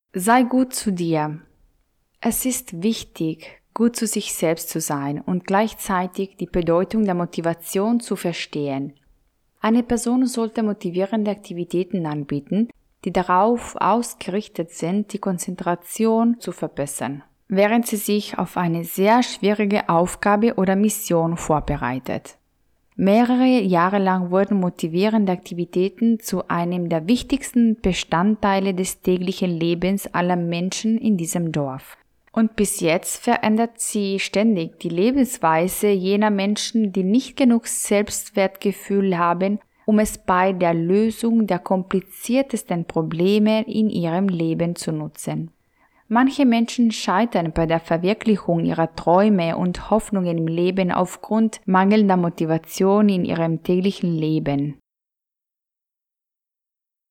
Sei gut zu dir. Es ist wichtig, gut zu sich selbst zu sein und gleichzeitig die Bedeutung der Motivation zu verstehen. Eine Person sollte motivierende Aktivitäten anbieten, die darauf ausgerichtet sind, die Konzentration zu verbessern, während sie sich auf eine sehr schwierige Aufgabe oder Mission vorbereitet. Mehrere Jahre lang wurden motivierende Aktivitäten zu einem der wichtigsten Bestandteile des täglichen Lebens aller Menschen in diesem Dorf. Und bis jetzt verändert sie ständig die Lebensweise jener Menschen, die nicht genug Selbstwertgefühl haben, um es bei der Lösung der kompliziertesten Probleme in ihrem Leben zu nutzen. Manche Menschen scheitern bei der Verwirklichung ihrer Träume und Hoffnungen im Leben aufgrund mangelnder Motivation in ihrem täglichen Leben.